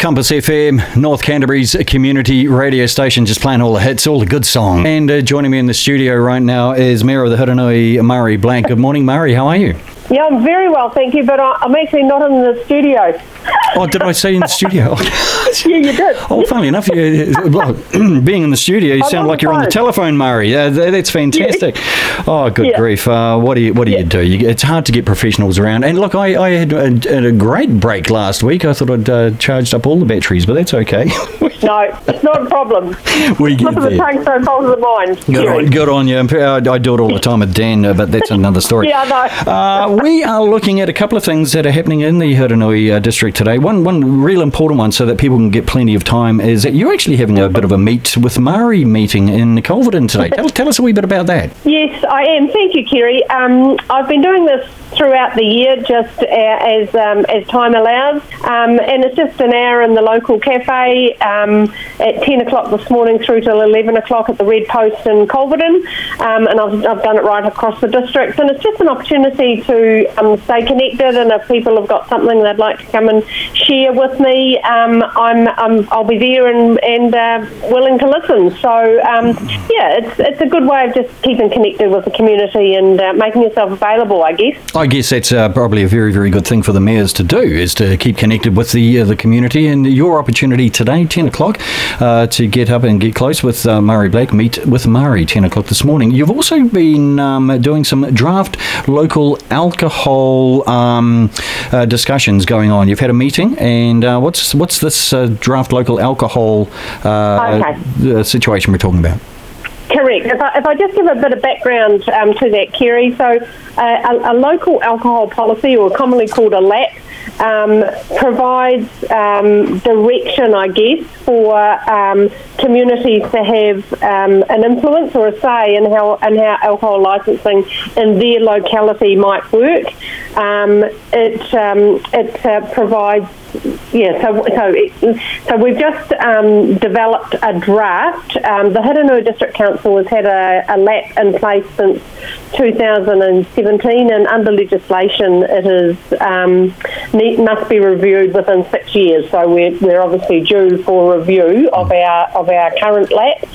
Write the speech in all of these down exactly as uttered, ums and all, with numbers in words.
Compass F M, North Canterbury's community radio station, just playing all the hits, all the good songs. And uh, joining me in the studio right now is Mayor of the Hiranui, Murray Blank. Good morning, Murray. How are you? Yeah, I'm very well, thank you, but I'm actually not in the studio. Oh, did I say in the studio? Yeah, you did. Oh, funnily enough, you, well, being in the studio, you I'm sound on like the you're on the phone. telephone, Murray. Uh, th- that's fantastic. Oh, good Yeah. grief. Uh, what do you What do Yeah. you do? You, it's hard to get professionals around. And look, I, I had a, had a great break last week. I thought I'd uh, charged up all the batteries, but that's okay. No, it's not a problem. We get Look at the there. tongue so cold of the mind. Good on, good on you. I, I do it all the time with Dan, uh, but that's another story. Yeah, I know. Uh, we are looking at a couple of things that are happening in the Hiranui uh, district today. One one real important one, so that people can get plenty of time, is that you're actually having a bit of a meet with Murray meeting in Culverden today. Tell, tell us a wee bit about that. Yes, I am. Thank you, Kerry. Um, I've been doing this throughout the year, just uh, as um, as time allows, um, and it's just an hour in the local cafe um, at ten o'clock this morning through till eleven o'clock at the Red Post in Culverden, um, and I've, I've done it right across the district, and it's just an opportunity to um, stay connected, and if people have got something they'd like to come and share with me, um, I'm, I'm I'll be there and, and uh, willing to listen. So um, yeah, it's it's a good way of just keeping connected with the community and uh, making yourself available, I guess. I guess that's uh, probably a very, very good thing for the mayors to do, is to keep connected with the uh, the community. And your opportunity today, ten o'clock, uh, to get up and get close with uh, Murray Black, meet with Murray, ten o'clock this morning. You've also been um, doing some draft local alcohol um, uh, discussions going on. You've had a meeting, and uh, what's what's this uh, draft local alcohol uh, Okay. uh, situation we're talking about? Correct. If I, if I just give a bit of background um, to that, Kerry, so uh, a, a local alcohol policy, or commonly called a L A P, um, provides um, direction, I guess, for um, communities to have um, an influence or a say in how in how alcohol licensing in their locality might work. Um, it um, it uh, provides. Yeah, so so it, so we've just um, developed a draft. Um, the Hiranui District Council has had a, a L A P in place since two thousand seventeen, and under legislation it is um, need, must be reviewed within six years. So we're we're obviously due for review of our of our current L A P,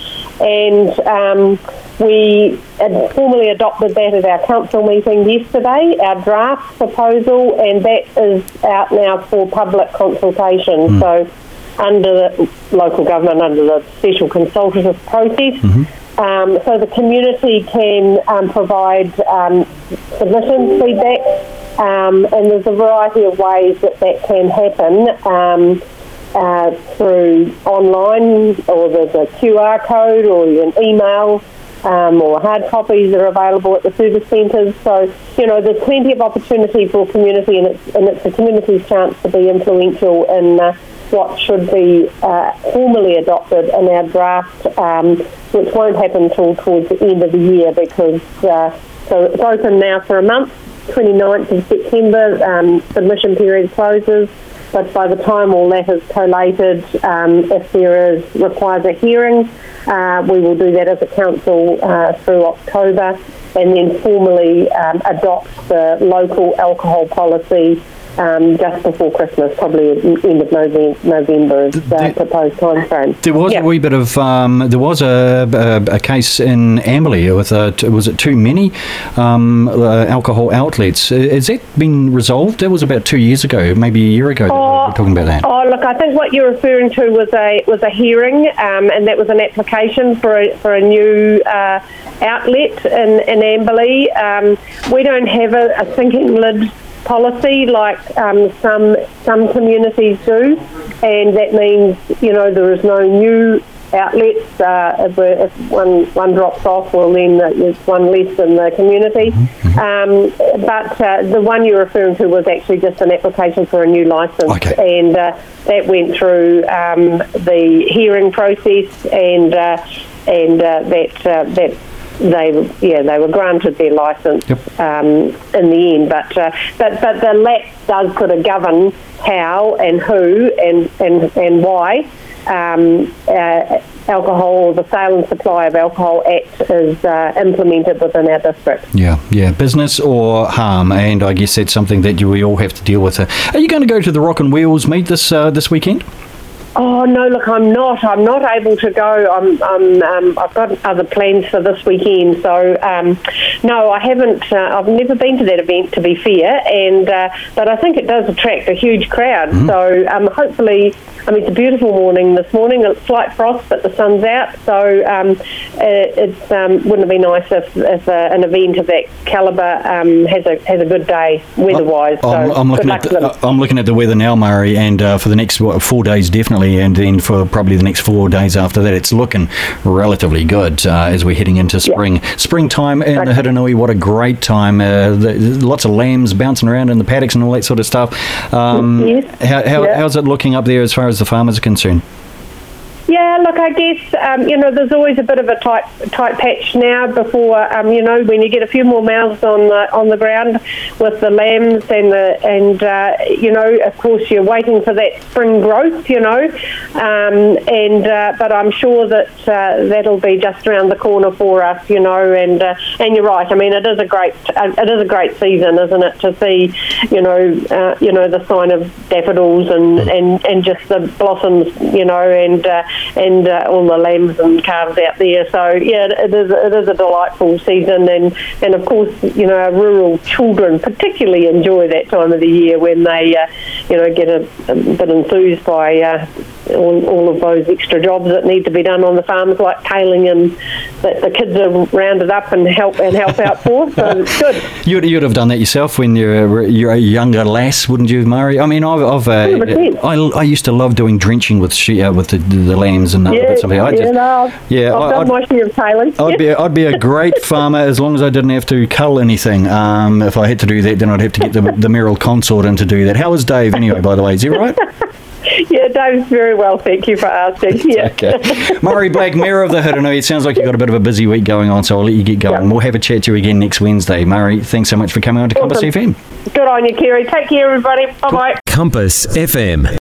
and um, we had formally adopted that at our council meeting yesterday, our draft proposal, and that is out now for public consultation. Mm. So under the local government, under the special consultative process, mm-hmm. um, so the community can um, provide um, submission feedback, um, and there's a variety of ways that that can happen. Um, uh, through online, or there's a Q R code, or an email, Um, or hard copies are available at the service centres. So, you know, there's plenty of opportunity for community, and it's, and it's the community's chance to be influential in uh, what should be uh, formally adopted in our draft, um, which won't happen until towards the end of the year, because uh, so it's open now for a month, twenty-ninth of September, um, submission period closes. But by the time all that is collated, um, if there is requires a hearing, uh, we will do that as a council uh, through October, and then formally um, adopt the local alcohol policy um, just before Christmas, probably at the end of November, November is the uh, proposed timeframe. There was yep. a wee bit of um, there was a, a, a case in Amberley with a, was it too many um, uh, alcohol outlets? Has that been resolved? That was about two years ago, maybe a year ago. That Oh, we were talking about that. Oh, look, I think what you're referring to was a was a hearing, um, and that was an application for a, for a new uh, outlet in in Amberley. Um, we don't have a, a sinking lid policy like um, some some communities do, and that means, you know, there is no new outlets. Uh, if, if one one drops off, well, then there's one less in the community. Mm-hmm. Um, but uh, the one you're referring to was actually just an application for a new licence, okay. and uh, that went through um, the hearing process, and uh, and uh, that uh, that. They yeah they were granted their licence yep. um, in the end, but uh, but but the L A P does sort of govern how and who and and and why um, uh, alcohol, the Sale and Supply of Alcohol Act is uh, implemented within our district. Yeah, yeah, business or harm, and I guess that's something that you, we all have to deal with. Are you going to go to the Rock and Wheels meet this uh, this weekend? Oh no! Look, I'm not. I'm not able to go. I'm. I'm um, I've got other plans for this weekend. So um, no, I haven't. Uh, I've never been to that event, to be fair. And uh, but I think it does attract a huge crowd. Mm-hmm. So um, hopefully, I mean, it's a beautiful morning this morning. It's slight frost, but the sun's out. So um, it, it's um, wouldn't it be nice if, if uh, an event of that calibre um, has a has a good day weather-wise. I'm, so I'm looking at the, I'm looking at the weather now, Murray, and uh, for the next what, four days definitely. And then for probably the next four days after that, it's looking relatively good uh, as we're heading into spring. Yeah. Springtime in okay. the Hiranui, what a great time. Uh, the, lots of lambs bouncing around in the paddocks and all that sort of stuff. Um, yes. how, how, yeah. How's it looking up there as far as the farmers are concerned? Yeah, look, I guess, um, you know, there's always a bit of a tight tight patch now before, um, you know, when you get a few more mouths on the, on the ground with the lambs and, the and uh, you know, of course you're waiting for that spring growth, you know, um, and uh, but I'm sure that uh, that'll be just around the corner for us, you know, and uh, and you're right. I mean, it is a great uh, it is a great season, isn't it, to see, you know, uh, you know, the sign of daffodils and, and, and just the blossoms, you know, and uh, and uh, all the lambs and calves out there. So yeah, it is it is a delightful season, and, and of course, you know, our rural children particularly enjoy that time of the year when they uh, you know get a, a bit enthused by uh, all, all of those extra jobs that need to be done on the farms, like tailing, and that the kids are rounded up and help and help out for. So it's good. You'd you'd have done that yourself when you're you're a younger lass, wouldn't you, Murray? I mean, I've, I've uh, I, I used to love doing drenching with she, uh, with the, the lambs and yeah, bits of it. I just, yeah, no, yeah, I've I, done I'd, my share of tailing. I'd be I'd be a great farmer as long as I didn't have to cull anything. Um, if I had to do that, then I'd have to get the the Merrill consort in to do that. How is Dave anyway? By the way, is he right? Yeah, Dave's very well, thank you for asking. Yeah. Okay. Murray Blake, Mayor of the Hiranui, it sounds like you've got a bit of a busy week going on, so I'll let you get going. Yep. We'll have a chat to you again next Wednesday. Murray, thanks so much for coming on to awesome. Compass F M. Good on you, Kerry. Take care, everybody. Bye-bye. Compass F M.